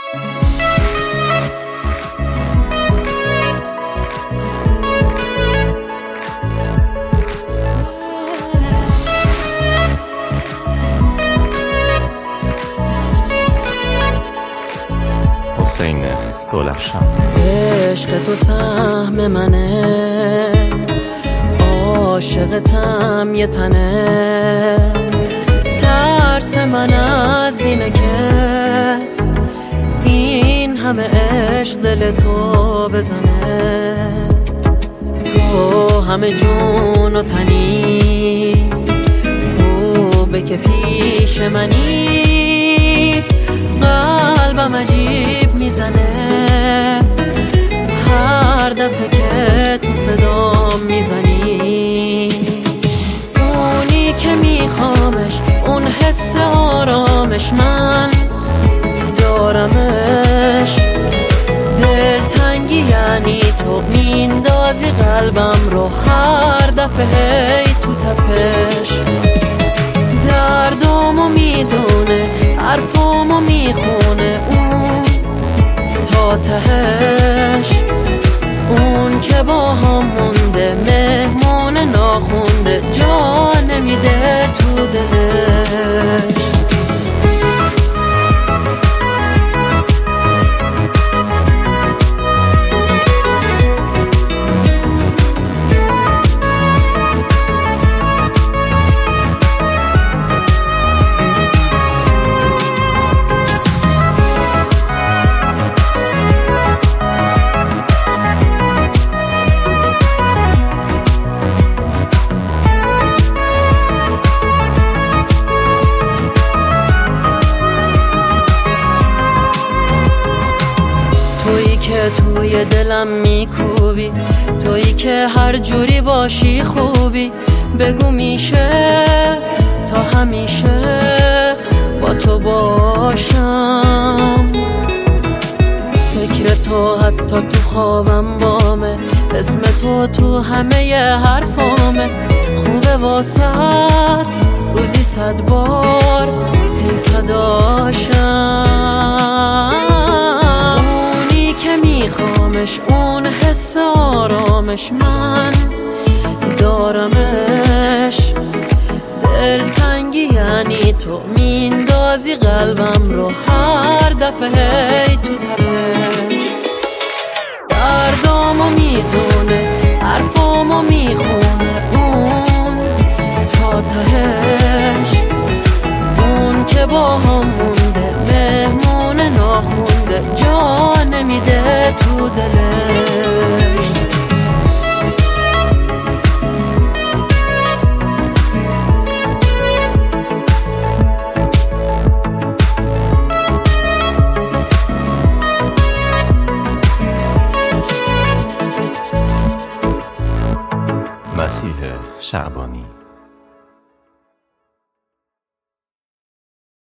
حسین گلفشان. عشق تو سهم منه، عاشقتم یه تنه، ترس من از اینه که این همه عشق دل تو بزنه. تو همه جون و تنی، خوبه که پیش منی، قلبم عجیب میزنه هر دفعه که تو صدام میزنی. اونی که میخوامش، اون حس آرامش، من دارمش. دلتنگی یعنی تو میندازی قلبم رو هر دفعه هی تو تپش. دردامو میدونه، حرفامو میخونه، اون تا تهش. اون که با هم مونده، مهمون ناخونده، جا نمیده تو دلش. که توی دلم میکوبی، تویی که هر جوری باشی خوبی. بگو میشه تا همیشه با تو باشم. فکر تو حتی تو خوابم بامه، اسم تو تو همه حرفامه. خوبه واسد روزی 100 بار هی فداشم. میخوامش، اون حس آرامش، من دارمش. دلتنگی یعنی تو میندازی قلبم رو هر دفعه هی تو تپش. دردامو میدونه، حرفامو میخونه، اون تا تهش. اون که با هم مونده، مهمون ناخونده، جا نمیده تو دلش. مسیح شعبانی.